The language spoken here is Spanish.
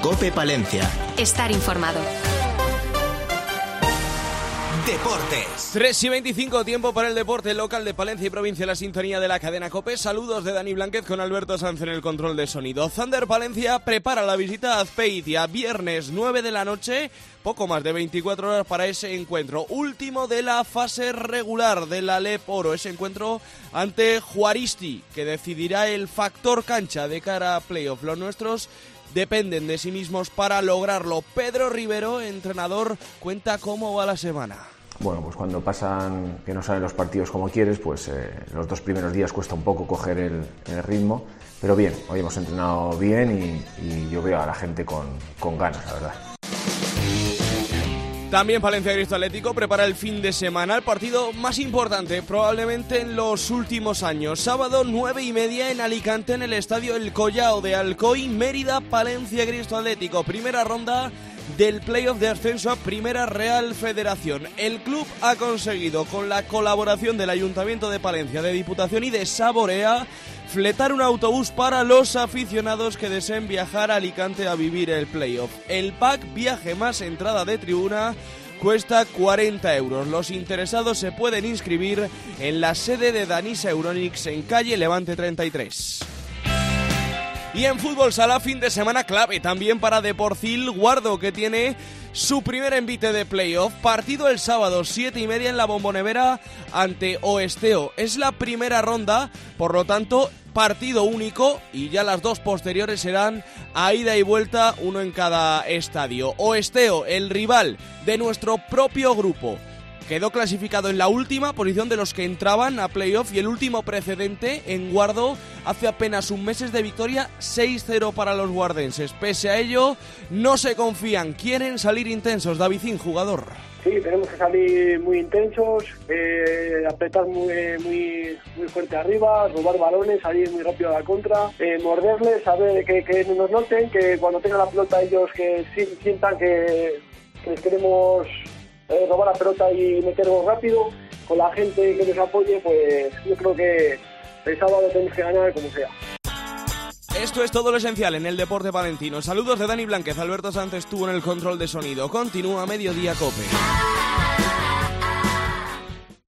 COPE Palencia. Estar informado. Deportes. 3:25, tiempo para el deporte local de Palencia y provincia, la sintonía de la cadena COPE. Saludos de Dani Blánquez con Alberto Sanz en el control de sonido. Thunder Palencia prepara la visita a Azpeitia, viernes 9 de la noche, poco más de 24 horas para ese encuentro. Último de la fase regular de la LEP Oro, ese encuentro ante Juaristi, que decidirá el factor cancha de cara a playoff. Los nuestros dependen de sí mismos para lograrlo. Pedro Rivero, entrenador, cuenta cómo va la semana. Bueno, pues cuando pasan que no salen los partidos como quieres, pues los 2 primeros días cuesta un poco coger el ritmo, pero bien, hoy hemos entrenado bien y yo veo a la gente con ganas, la verdad. También Palencia Cristo Atlético prepara el fin de semana, el partido más importante probablemente en los últimos años. Sábado 9:30 en Alicante, en el estadio El Collao de Alcoy, Mérida, Palencia Cristo Atlético. Primera ronda del playoff de ascenso a Primera Real Federación. El club ha conseguido, con la colaboración del Ayuntamiento de Palencia, de Diputación y de Saborea, fletar un autobús para los aficionados que deseen viajar a Alicante a vivir el playoff. El pack viaje más entrada de tribuna cuesta 40 euros. Los interesados se pueden inscribir en la sede de Danisa Euronics en calle Levante 33. Y en fútbol sala, fin de semana clave también para Deporcil Guardo, que tiene su primer envite de playoff. Partido el sábado, 7:30 en la Bombonera ante Oesteo. Es la primera ronda, por lo tanto, partido único, y ya las 2 posteriores serán a ida y vuelta, uno en cada estadio. Oesteo, el rival de nuestro propio grupo, quedó clasificado en la última posición de los que entraban a playoff, y el último precedente en Guardo hace apenas un mes de victoria, 6-0 para los guardenses. Pese a ello, no se confían, quieren salir intensos. Davicín, jugador. Sí, tenemos que salir muy intensos, apretar muy fuerte arriba, robar balones, salir muy rápido a la contra, morderles, saber que nos noten, que cuando tengan la pelota ellos que sientan que les queremos robar la pelota y meternos rápido. Con la gente que nos apoye, pues yo creo que el sábado tenemos que ganar como sea. Esto es todo lo esencial en el deporte palentino. Saludos de Dani Blánquez. Alberto Sánchez estuvo en el control de sonido. Continúa Mediodía COPE.